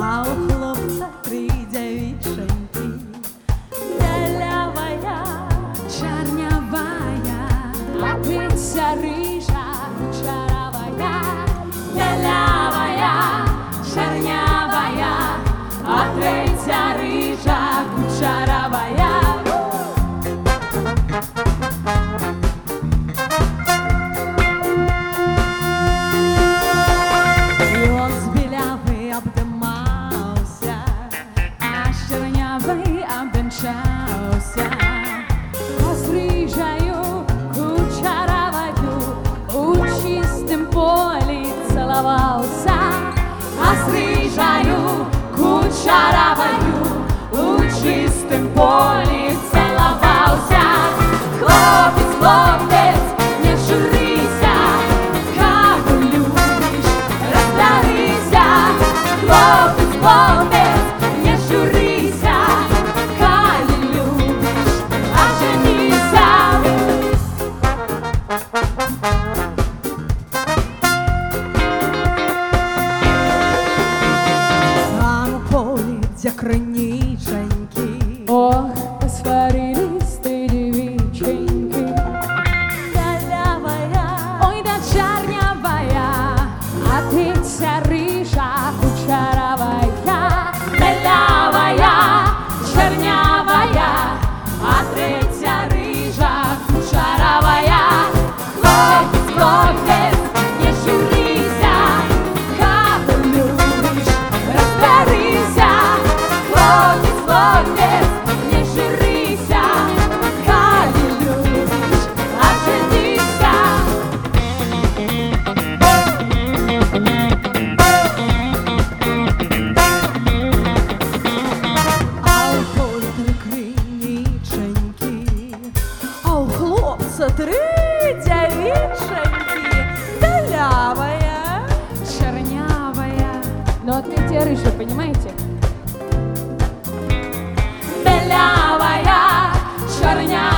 А у хлопца 3 девиченьки, белявая, чернявая, а ты вся рыжа, кучеровая. Белявая, чернявая, а третья рыжа, кучеровая. И он с белявой обдымался, а с чернявой обвенчался, а с рыжою, кучеровою у чистом поле целовался, а с рыжою, кучеровою у чистом поле целовался. Хлопец, хлопец, не журися, кого любишь, раздарися. Хлопец, хлопец, не журися, кого любишь, оженися. Там у поле, где крыниченьки, ох, посварились ты, девиченьки. Белявая, ой да чернявая, а ты вся рыжа, кучеровая. Белявая, чернявая, а третья рыжа, кучеровая. Хлопец, хлопец, не журися, кого любишь, разберися. Хлопец, хлопец, не журися, кого любишь, оженися. А у поле 3 криниченьки, а у хлопца 3 девиченьки. Белявая, чернявая, но от третья рыжая, понимаете? Белявая, чернявая.